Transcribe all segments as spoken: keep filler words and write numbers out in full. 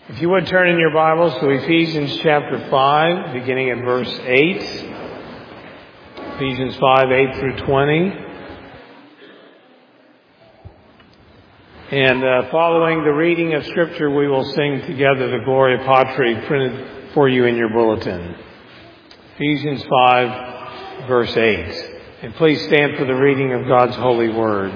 If you would turn in your Bibles to Ephesians chapter five, beginning at verse eight. Ephesians five, eight through twenty. And uh, following the reading of Scripture, we will sing together the Gloria Patri printed for you in your bulletin. Ephesians five, verse eight. And please stand for the reading of God's holy word.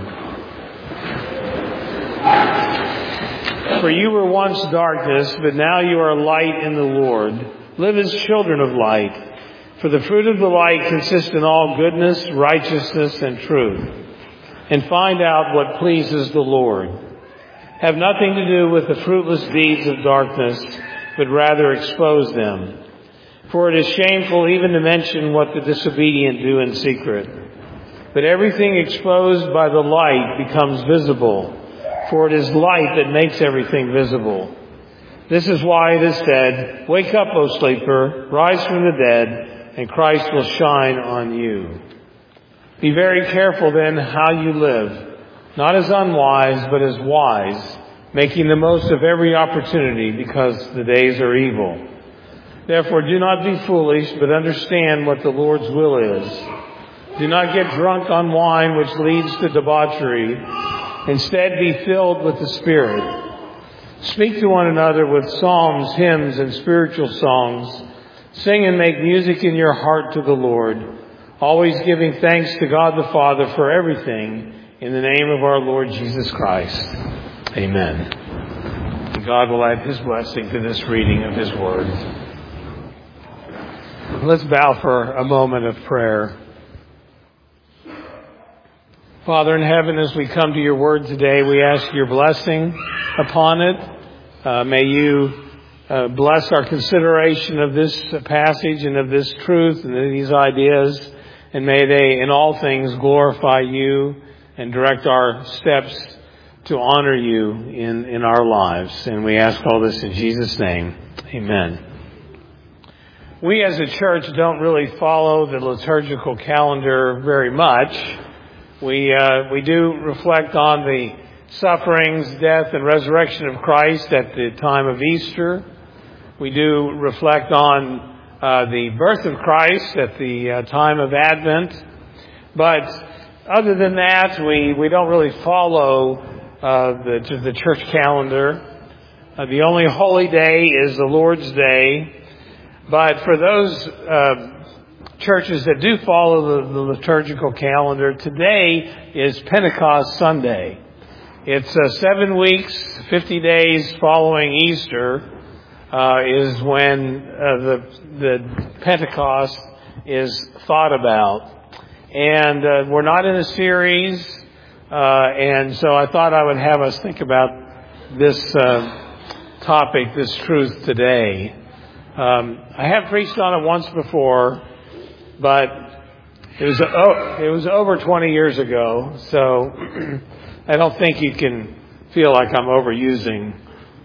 For you were once darkness, but now you are light in the Lord. Live as children of light. For the fruit of the light consists in all goodness, righteousness, and truth. And find out what pleases the Lord. Have nothing to do with the fruitless deeds of darkness, but rather expose them. For it is shameful even to mention what the disobedient do in secret. But everything exposed by the light becomes visible. For it is light that makes everything visible. This is why it is said, "Wake up, O sleeper, rise from the dead, and Christ will shine on you." Be very careful then how you live, not as unwise, but as wise, making the most of every opportunity, because the days are evil. Therefore do not be foolish, but understand what the Lord's will is. Do not get drunk on wine, which leads to debauchery. Instead, be filled with the Spirit. Speak to one another with psalms, hymns, and spiritual songs. Sing and make music in your heart to the Lord, always giving thanks to God the Father for everything, in the name of our Lord Jesus Christ. Amen. And God will add His blessing to this reading of His Word. Let's bow for a moment of prayer. Father in heaven, as we come to your word today, we ask your blessing upon it. Uh, may you uh, bless our consideration of this passage and of this truth and these ideas. And may they, in all things, glorify you and direct our steps to honor you in, in our lives. And we ask all this in Jesus' name. Amen. We as a church don't really follow the liturgical calendar very much. We uh, we do reflect on the sufferings, death, and resurrection of Christ at the time of Easter. We do reflect on uh, the birth of Christ at the uh, time of Advent. But other than that, we, we don't really follow uh, the, the church calendar. Uh, the only holy day is the Lord's Day. But for those uh churches that do follow the, the liturgical calendar, today is Pentecost Sunday. It's uh, seven weeks, fifty days following Easter uh, is when uh, the, the Pentecost is thought about. And uh, we're not in a series, uh, and so I thought I would have us think about this uh, topic, this truth today. Um, I have preached on it once before, but it was oh, it was over twenty years ago, so I don't think you can feel like I'm overusing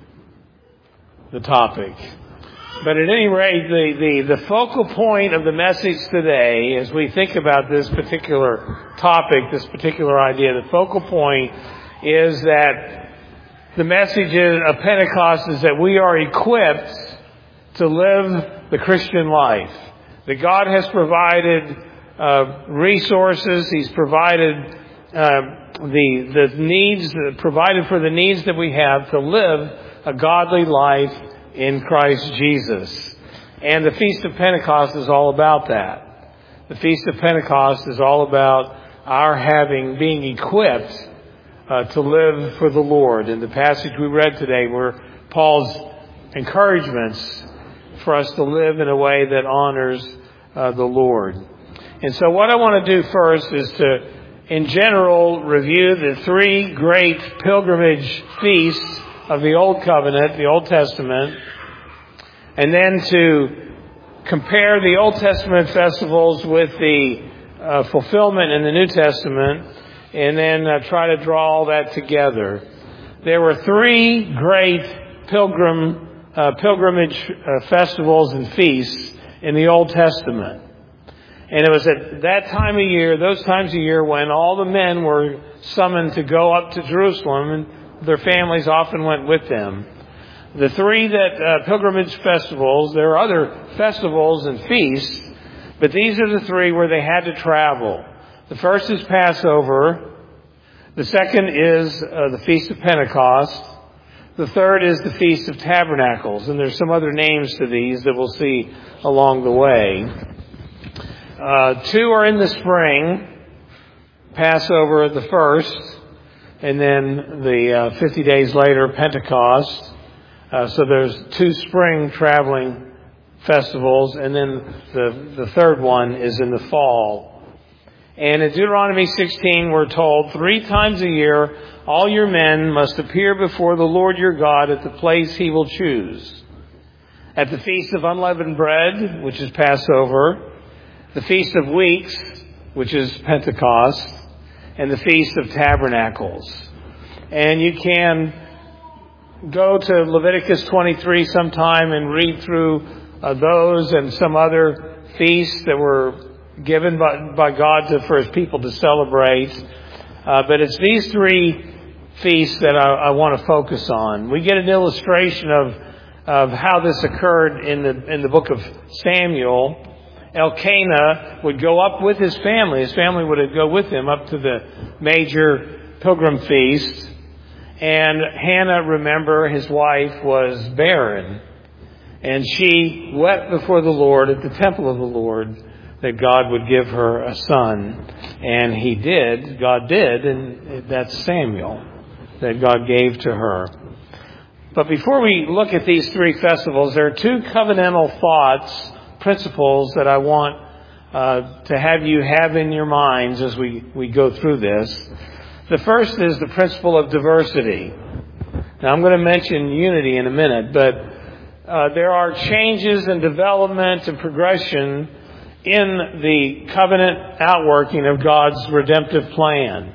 the topic. But at any rate, the, the, the focal point of the message today, as we think about this particular topic, this particular idea, the focal point is that the message of Pentecost is that we are equipped to live the Christian life. That God has provided uh, resources. He's provided uh, the the needs, uh, provided for the needs that we have to live a godly life in Christ Jesus. And the Feast of Pentecost is all about that. The Feast of Pentecost is all about our having, being equipped uh, to live for the Lord. In the passage we read today were Paul's encouragements for us to live in a way that honors uh, the Lord. And so what I want to do first is to, in general, review the three great pilgrimage feasts of the Old Covenant, the Old Testament, and then to compare the Old Testament festivals with the uh, fulfillment in the New Testament, and then uh, try to draw all that together. There were three great pilgrim Uh, pilgrimage uh, festivals and feasts in the Old Testament. And it was at that time of year, those times of year, when all the men were summoned to go up to Jerusalem, and their families often went with them. The three that uh, pilgrimage festivals, there are other festivals and feasts, but these are the three where they had to travel. The first is Passover. The second is uh, the Feast of Pentecost. The third is the Feast of Tabernacles. And there's some other names to these that we'll see along the way. Uh, two are in the spring. Passover at the first, and then the uh, fifty days later, Pentecost. Uh, so there's two spring traveling festivals, and then the, the third one is in the fall. And in Deuteronomy sixteen, we're told, three times a year, all your men must appear before the Lord your God at the place he will choose. At the Feast of Unleavened Bread, which is Passover, the Feast of Weeks, which is Pentecost, and the Feast of Tabernacles. And you can go to Leviticus twenty-three sometime and read through uh, those and some other feasts that were given by, by God to, for His people to celebrate. Uh, but it's these three feasts that I, I want to focus on. We get an illustration of, of how this occurred in the, in the book of Samuel. Elkanah would go up with his family. His family would go with him up to the major pilgrim feast. And Hannah, remember, his wife was barren. And she wept before the Lord at the temple of the Lord that God would give her a son. And He did. God did. And that's Samuel that God gave to her. But before we look at these three festivals, there are two covenantal thoughts, principles that I want uh, to have you have in your minds as we, we go through this. The first is the principle of diversity. Now, I'm going to mention unity in a minute, but uh, there are changes and development and progression in the covenant outworking of God's redemptive plan.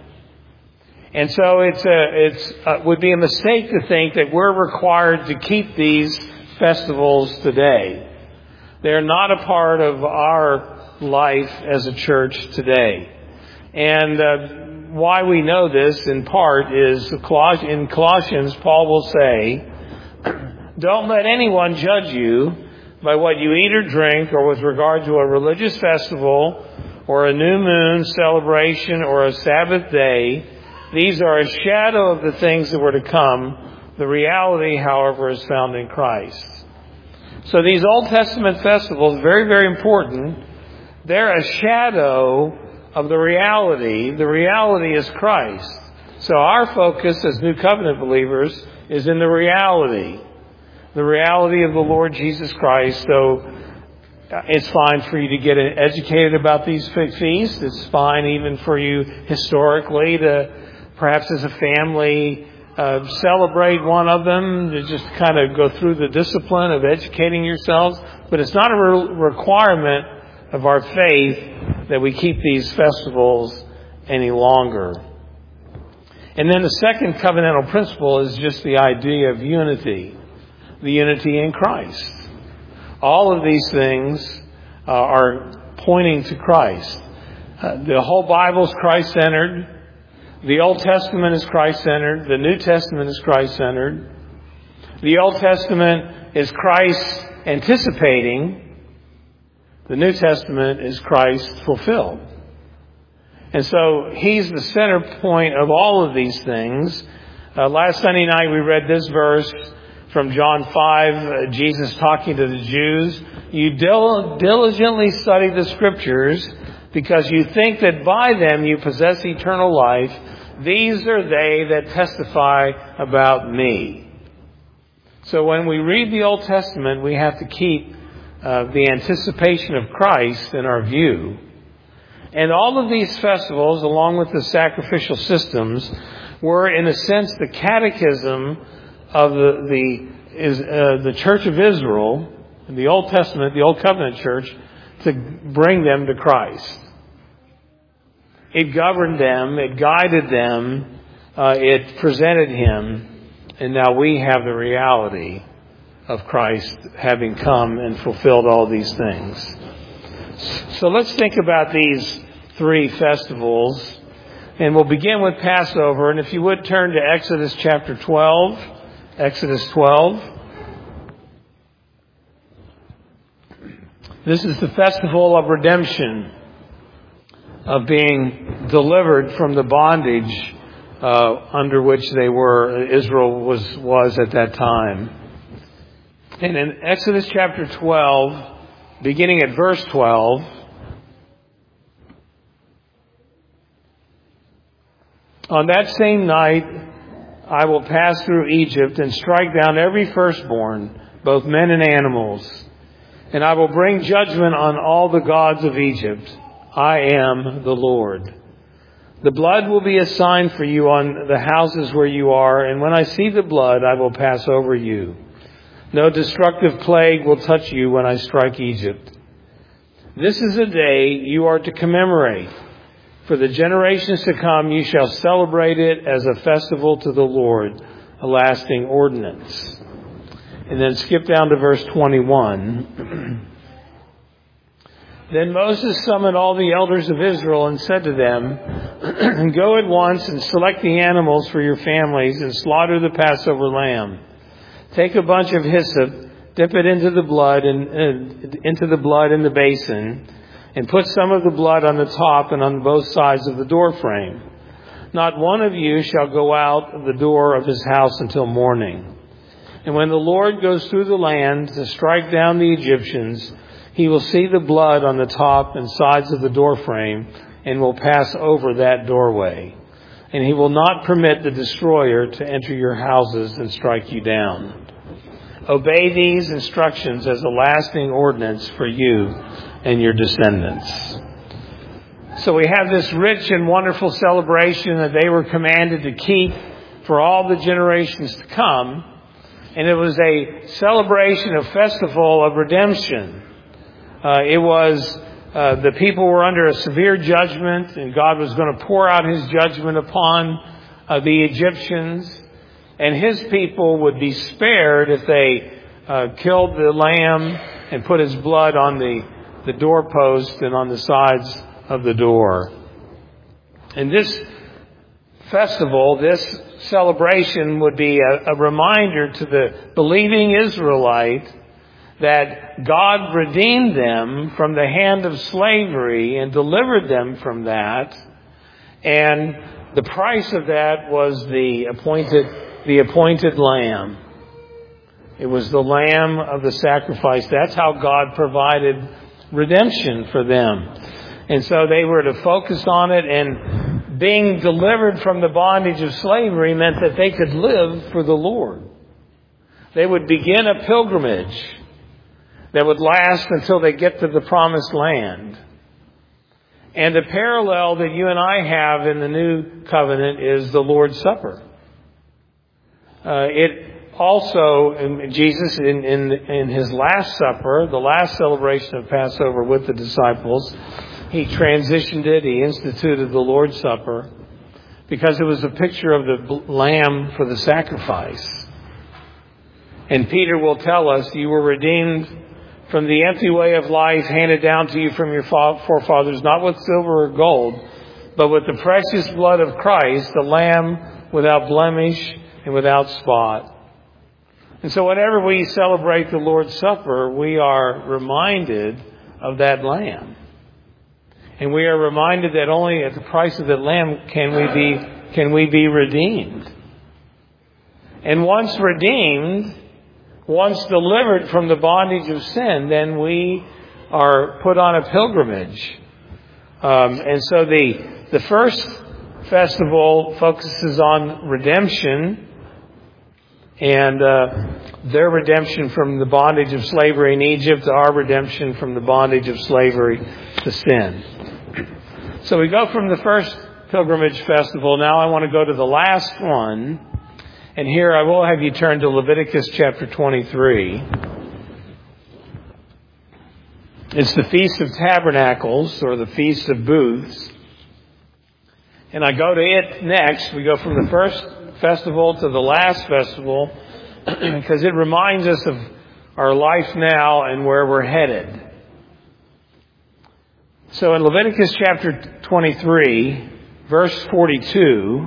And so it's a, it's uh, would be a mistake to think that we're required to keep these festivals today. They're not a part of our life as a church today. And uh, why we know this in part is in Colossians, Paul will say, don't let anyone judge you by what you eat or drink, or with regard to a religious festival or a new moon celebration or a Sabbath day. These are a shadow of the things that were to come. The reality, however, is found in Christ. So these Old Testament festivals, very, very important. They're a shadow of the reality. The reality is Christ. So our focus as New Covenant believers is in the reality. The reality of the Lord Jesus Christ. So it's fine for you to get educated about these feasts. It's fine even for you historically to, perhaps as a family, Uh, celebrate one of them, to just kind of go through the discipline of educating yourselves. But it's not a re- requirement of our faith that we keep these festivals any longer. And then the second covenantal principle is just the idea of unity, the unity in Christ. All of these things uh, are pointing to Christ. Uh, the whole Bible is Christ-centered. The Old Testament is Christ-centered. The New Testament is Christ-centered. The Old Testament is Christ anticipating. The New Testament is Christ fulfilled. And so He's the center point of all of these things. Uh, last Sunday night we read this verse from John five, uh, Jesus talking to the Jews. You dil- diligently study the Scriptures because you think that by them you possess eternal life. These are they that testify about me. So when we read the Old Testament, we have to keep uh, the anticipation of Christ in our view. And all of these festivals, along with the sacrificial systems, were in a sense the catechism of the the, is, uh, the Church of Israel, in the Old Testament, the Old Covenant Church, to bring them to Christ. It governed them, it guided them, uh, it presented Him, and now we have the reality of Christ having come and fulfilled all these things. So let's think about these three festivals, and we'll begin with Passover. And if you would turn to Exodus chapter twelve, Exodus twelve. This is the festival of redemption, of being delivered from the bondage uh, under which they were, Israel was, was at that time. And in Exodus chapter twelve, beginning at verse twelve, on that same night I will pass through Egypt and strike down every firstborn, both men and animals. And I will bring judgment on all the gods of Egypt. I am the Lord. The blood will be a sign for you on the houses where you are, and when I see the blood, I will pass over you. No destructive plague will touch you when I strike Egypt. This is a day you are to commemorate. For the generations to come, you shall celebrate it as a festival to the Lord, a lasting ordinance. And then skip down to verse twenty-one. Then Moses summoned all the elders of Israel and said to them, Go at once and select the animals for your families and slaughter the Passover lamb. Take a bunch of hyssop, dip it into the blood and uh, into the blood in the basin, and put some of the blood on the top and on both sides of the door frame. Not one of you shall go out of the door of his house until morning. And when the Lord goes through the land to strike down the Egyptians, he will see the blood on the top and sides of the door frame and will pass over that doorway. And he will not permit the destroyer to enter your houses and strike you down. Obey these instructions as a lasting ordinance for you and your descendants. So we have this rich and wonderful celebration that they were commanded to keep for all the generations to come. And it was a celebration, a festival of redemption. Uh, it was, uh, the people were under a severe judgment, and God was going to pour out his judgment upon uh, the Egyptians. And his people would be spared if they uh, killed the lamb and put his blood on the, the doorpost and on the sides of the door. And this festival, this celebration would be a, a reminder to the believing Israelite that God redeemed them from the hand of slavery and delivered them from that. And the price of that was the appointed, the appointed lamb. It was the lamb of the sacrifice. That's how God provided redemption for them. And so they were to focus on it, and being delivered from the bondage of slavery meant that they could live for the Lord. They would begin a pilgrimage that would last until they get to the promised land. And the parallel that you and I have in the new covenant is the Lord's Supper. Uh, it also, in Jesus, in, in, in his last supper, the last celebration of Passover with the disciples, he transitioned it, he instituted the Lord's Supper, because it was a picture of the lamb for the sacrifice. And Peter will tell us, you were redeemed from the empty way of life handed down to you from your forefathers, not with silver or gold, but with the precious blood of Christ, the lamb without blemish and without spot. And so whenever we celebrate the Lord's Supper, we are reminded of that lamb. And we are reminded that only at the price of that lamb can we be, can we be redeemed. And once redeemed, once delivered from the bondage of sin, then we are put on a pilgrimage. Um, and so the, the first festival focuses on redemption and uh, their redemption from the bondage of slavery in Egypt, our redemption from the bondage of slavery to sin. So we go from the first pilgrimage festival. Now I want to go to the last one. And here I will have you turn to Leviticus chapter twenty-three. It's the Feast of Tabernacles, or the Feast of Booths. And I go to it next. We go from the first festival to the last festival because it reminds us of our life now and where we're headed. So in Leviticus chapter twenty-three, verse forty-two,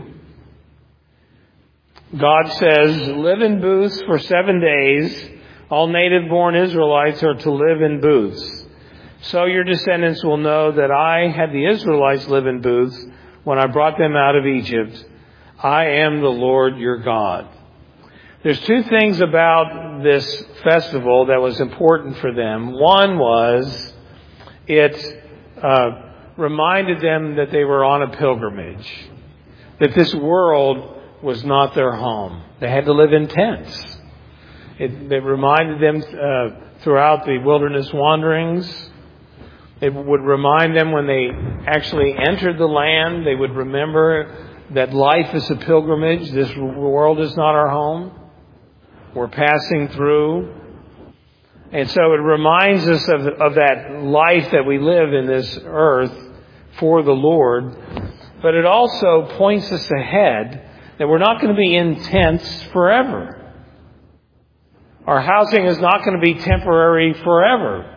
God says, live in booths for seven days. All native-born Israelites are to live in booths. So your descendants will know that I had the Israelites live in booths when I brought them out of Egypt. I am the Lord your God. There's two things about this festival that was important for them. One was it uh, reminded them that they were on a pilgrimage, that this world was not their home. They had to live in tents. It, it reminded them uh, throughout the wilderness wanderings. It would remind them when they actually entered the land, they would remember that life is a pilgrimage. This world is not our home. We're passing through. And so it reminds us of, of that life that we live in this earth for the Lord. But it also points us ahead that we're not going to be in tents forever. Our housing is not going to be temporary forever.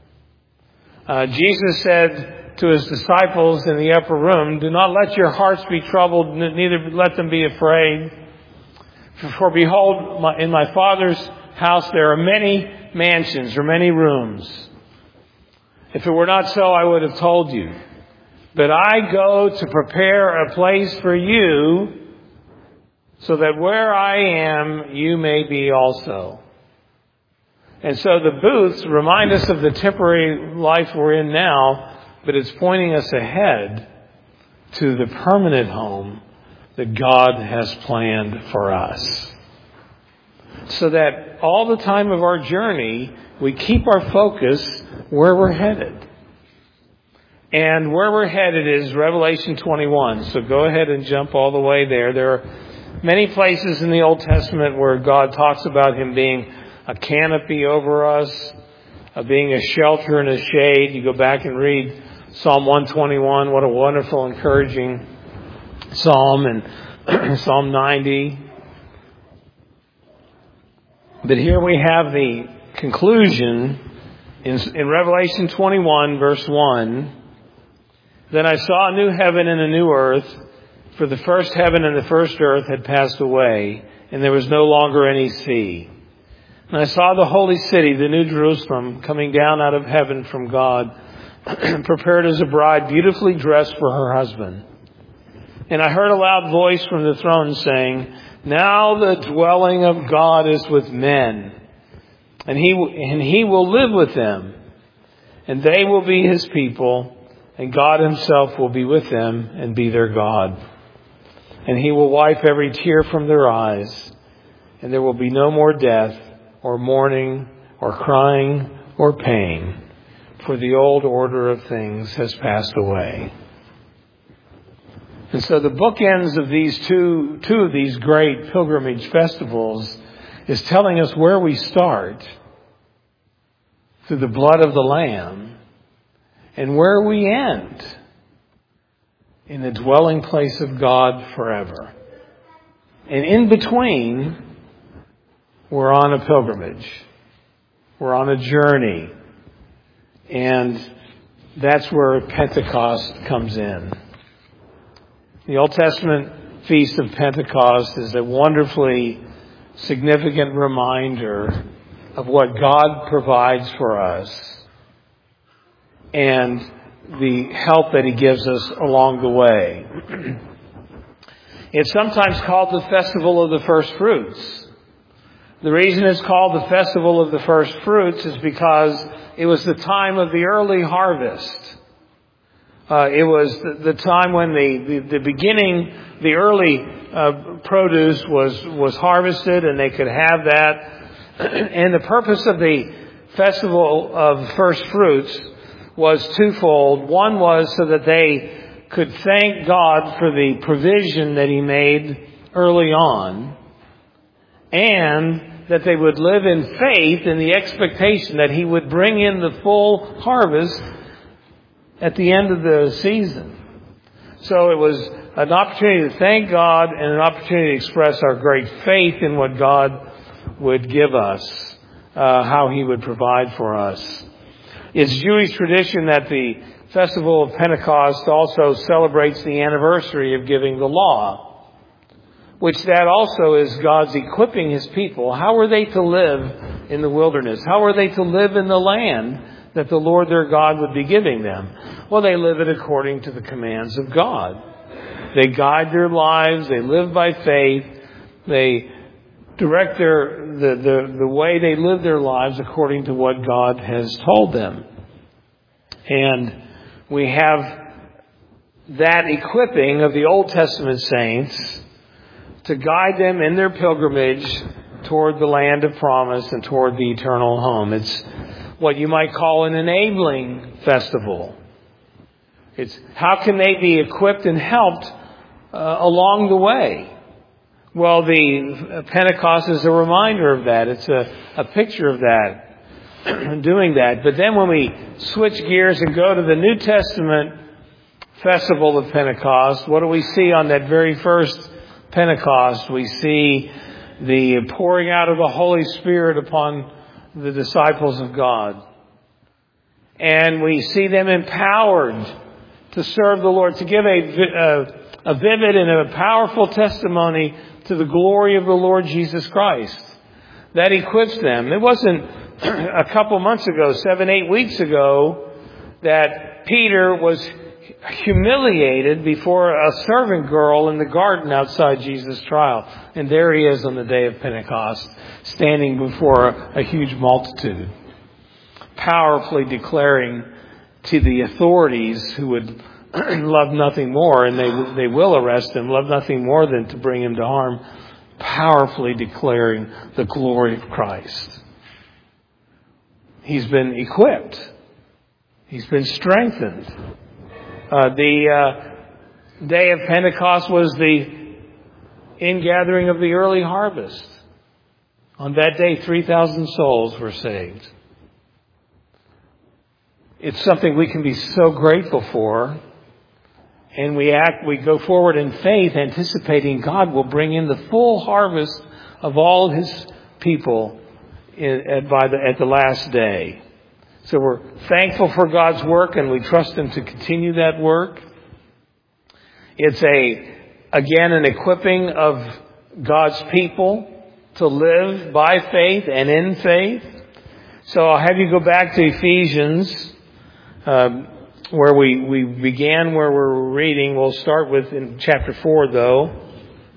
Uh, Jesus said to his disciples in the upper room, do not let your hearts be troubled, neither let them be afraid. For behold, my, in my Father's house there are many mansions or many rooms. If it were not so, I would have told you. But I go to prepare a place for you, so that where I am, you may be also. And so the booths remind us of the temporary life we're in now, but it's pointing us ahead to the permanent home that God has planned for us. So that all the time of our journey, we keep our focus where we're headed. And where we're headed is Revelation twenty-one. So go ahead and jump all the way there. There are many places in the Old Testament where God talks about Him being a canopy over us, uh, being a shelter and a shade. You go back and read Psalm one twenty-one. What a wonderful, encouraging psalm, and Psalm ninety. But here we have the conclusion in, in Revelation twenty-one, verse one. Then I saw a new heaven and a new earth, for the first heaven and the first earth had passed away, and there was no longer any sea. And I saw the holy city, the new Jerusalem, coming down out of heaven from God, prepared as a bride, beautifully dressed for her husband. And I heard a loud voice from the throne saying, now the dwelling of God is with men, and he, and he will live with them, and they will be His people, and God Himself will be with them and be their God. And He will wipe every tear from their eyes, and there will be no more death, or mourning, or crying, or pain, for the old order of things has passed away. And so the bookends of these two, two of these great pilgrimage festivals is telling us where we start through the blood of the Lamb and where we end in the dwelling place of God forever. And in between, we're on a pilgrimage. We're on a journey. And that's where Pentecost comes in. The Old Testament Feast of Pentecost is a wonderfully significant reminder of what God provides for us and the help that He gives us along the way. It's sometimes called the Festival of the First Fruits. The reason it's called the Festival of the First Fruits is because it was the time of the early harvest. Uh, it was the, the time when the, the, the beginning, the early uh, produce was, was harvested, and they could have that. And the purpose of the Festival of First Fruits was twofold. One was so that they could thank God for the provision that He made early on, and that they would live in faith in the expectation that He would bring in the full harvest at the end of the season. So it was an opportunity to thank God and an opportunity to express our great faith in what God would give us, uh, how He would provide for us. It's Jewish tradition that the Festival of Pentecost also celebrates the anniversary of giving the law, which that also is God's equipping His people. How were they to live in the wilderness? How were they to live in the land that the Lord their God would be giving them? Well, they live it according to the commands of God. They guide their lives. They live by faith. They direct their the, the, the way they live their lives according to what God has told them. And we have that equipping of the Old Testament saints to guide them in their pilgrimage toward the land of promise and toward the eternal home. It's what you might call an enabling festival. It's how can they be equipped and helped uh, along the way? Well, the Pentecost is a reminder of that. It's a, a picture of that, doing that. But then when we switch gears and go to the New Testament festival of Pentecost, what do we see on that very first Pentecost? We see the pouring out of the Holy Spirit upon the disciples of God. And we see them empowered to serve the Lord, to give a, a, a vivid and a powerful testimony to the glory of the Lord Jesus Christ. That equips them. It wasn't a couple months ago, seven, eight weeks ago, that Peter was humiliated before a servant girl in the garden outside Jesus' trial. And there he is on the day of Pentecost, standing before a, a huge multitude, powerfully declaring to the authorities who would love nothing more, and they they will arrest him, love nothing more than to bring him to harm, powerfully declaring the glory of Christ. He's been equipped. He's been strengthened. Uh, the uh, day of Pentecost was the ingathering of the early harvest. On that day, three thousand souls were saved. It's something we can be so grateful for. And we act, we go forward in faith, anticipating God will bring in the full harvest of all His people in, at, by the, at the last day. So we're thankful for God's work, and we trust Him to continue that work. It's a, again, an equipping of God's people to live by faith and in faith. So I'll have you go back to Ephesians, um, where we, we began, where we're reading. We'll start with in chapter four, though.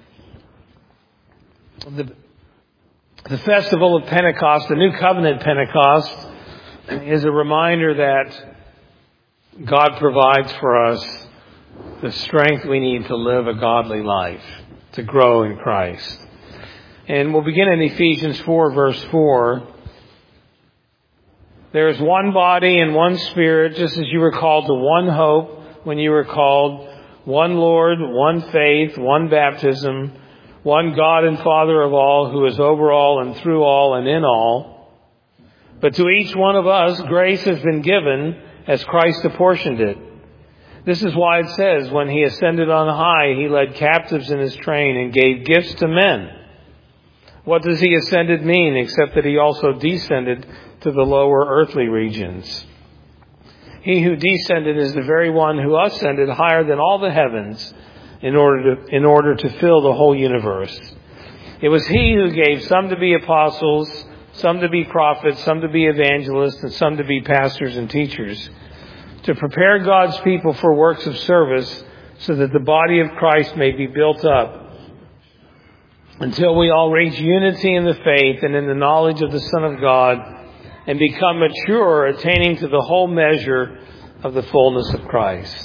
The, the festival of Pentecost, the New Covenant Pentecost, is a reminder that God provides for us the strength we need to live a godly life, to grow in Christ. And we'll begin in Ephesians four, verse four. There is one body and one Spirit, just as you were called to one hope when you were called, one Lord, one faith, one baptism, one God and Father of all, who is over all and through all and in all. But to each one of us, grace has been given as Christ apportioned it. This is why it says, when He ascended on high, He led captives in His train and gave gifts to men. What does He ascended mean, except that He also descended to the lower earthly regions? He who descended is the very one who ascended higher than all the heavens in order to, in order to fill the whole universe. It was He who gave some to be apostles, some to be prophets, some to be evangelists, and some to be pastors and teachers, to prepare God's people for works of service, so that the body of Christ may be built up until we all reach unity in the faith and in the knowledge of the Son of God, and become mature, attaining to the whole measure of the fullness of Christ.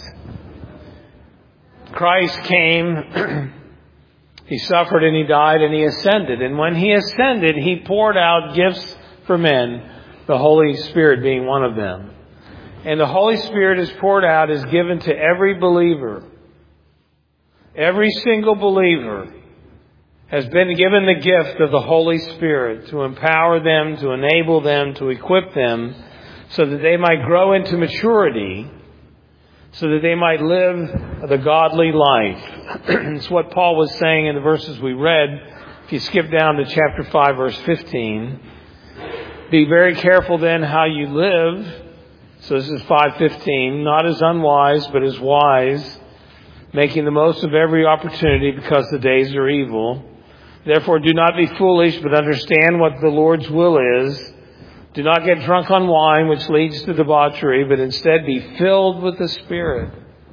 Christ came, He suffered and He died and He ascended. And when He ascended, He poured out gifts for men, the Holy Spirit being one of them. And the Holy Spirit is poured out, is given to every believer. Every single believer has been given the gift of the Holy Spirit to empower them, to enable them, to equip them, so that they might grow into maturity, so that they might live the godly life. It's what Paul was saying in the verses we read. If you skip down to chapter five, verse fifteen, be very careful then how you live. So this is five fifteen, not as unwise, but as wise, making the most of every opportunity, because the days are evil. Therefore, do not be foolish, but understand what the Lord's will is. Do not get drunk on wine, which leads to debauchery, but instead be filled with the Spirit.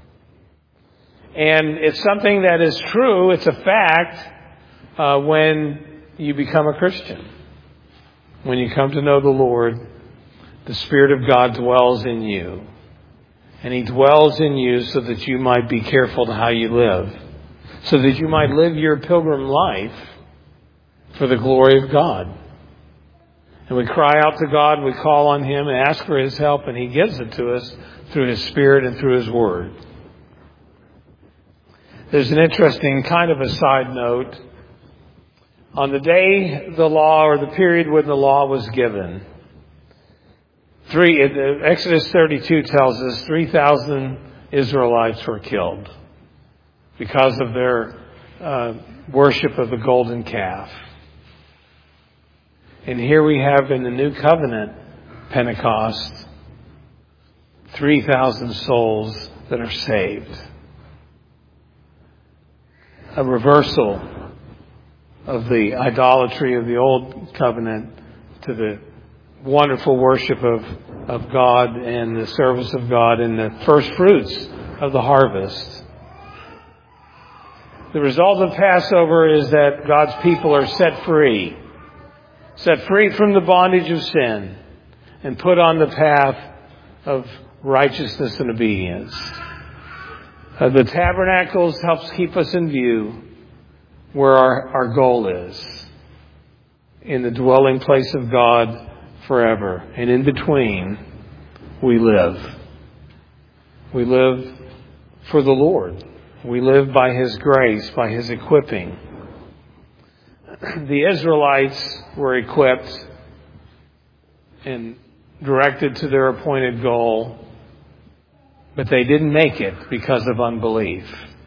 And it's something that is true. It's a fact uh, when you become a Christian. When you come to know the Lord, the Spirit of God dwells in you. And He dwells in you so that you might be careful to how you live. So that you might live your pilgrim life for the glory of God. And we cry out to God, we call on Him and ask for His help, and He gives it to us through His Spirit and through His Word. There's an interesting kind of a side note. On the day the law, or the period when the law was given, three, Exodus thirty-two tells us three thousand Israelites were killed because of their uh, worship of the golden calf. And here we have in the New Covenant Pentecost, three thousand souls that are saved. A reversal of the idolatry of the Old Covenant to the wonderful worship of, of God and the service of God and the first fruits of the harvest. The result of Passover is that God's people are set free. Set free from the bondage of sin and put on the path of righteousness and obedience. Uh, the tabernacles helps keep us in view where our, our goal is. In the dwelling place of God forever. And in between, we live. We live for the Lord. We live by His grace, by His equipping. The Israelites were equipped and directed to their appointed goal, but they didn't make it because of unbelief.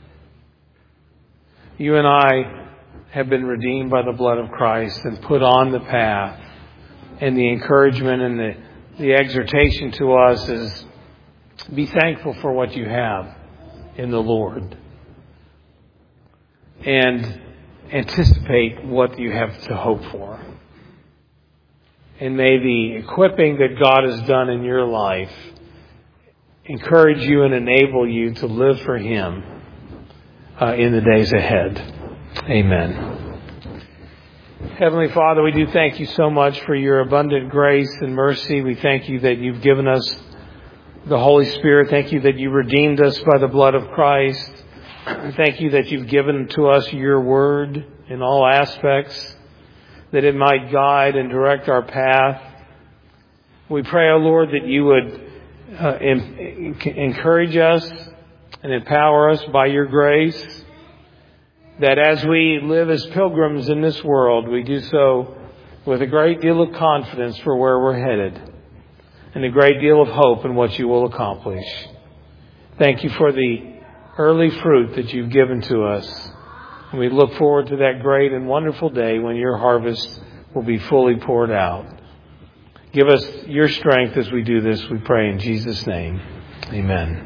You and I have been redeemed by the blood of Christ and put on the path. And the encouragement and the, the exhortation to us is be thankful for what you have in the Lord. And anticipate what you have to hope for. And may the equipping that God has done in your life encourage you and enable you to live for Him uh, in the days ahead. Amen. Heavenly Father, we do thank you so much for your abundant grace and mercy. We thank you that you've given us the Holy Spirit. Thank you that you redeemed us by the blood of Christ. Thank you that you've given to us your word in all aspects, that it might guide and direct our path. We pray, O Lord, that you would uh, em- encourage us and empower us by your grace, that as we live as pilgrims in this world, we do so with a great deal of confidence for where we're headed and a great deal of hope in what you will accomplish. Thank you for the early fruit that you've given to us. And we look forward to that great and wonderful day when your harvest will be fully poured out. Give us your strength as we do this, we pray in Jesus' name. Amen.